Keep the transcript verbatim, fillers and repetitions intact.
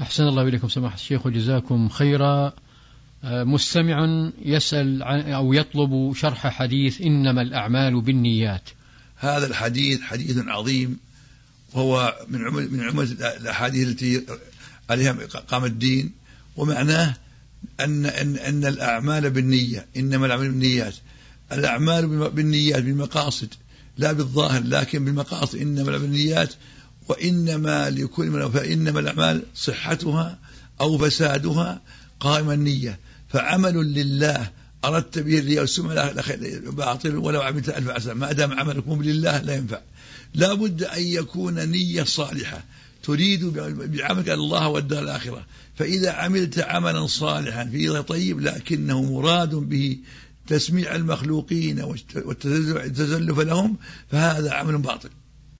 أحسن الله إليكم سماحة الشيخ وجزاكم خيرا. مستمع يسأل أو يطلب شرح حديث إنما الأعمال بالنيات. هذا الحديث حديث عظيم، وهو من عمل من عمل الأحاديث التي عليها قام الدين، ومعناه أن أن أن الأعمال بالنية، إنما الأعمال بالنيات، الأعمال بالنيات بالمقاصد لا بالظاهر لكن بالمقاصد، إنما الأعمال بالنيات وإنما لكل من، فإنما الأعمال صحتها أو فسادها قائم النية، فعمل لله أردت به الرياء والسمعة باطل ولو عملت ألف حسنة، ما دام عملكم لله لا ينفع. لا بد أن يكون نية صالحة تريد بعملك الله والدار الآخرة، فإذا عملت عملا صالحا فيه طيب لكنه مراد به تسميع المخلوقين والتزلف لهم فهذا عمل باطل.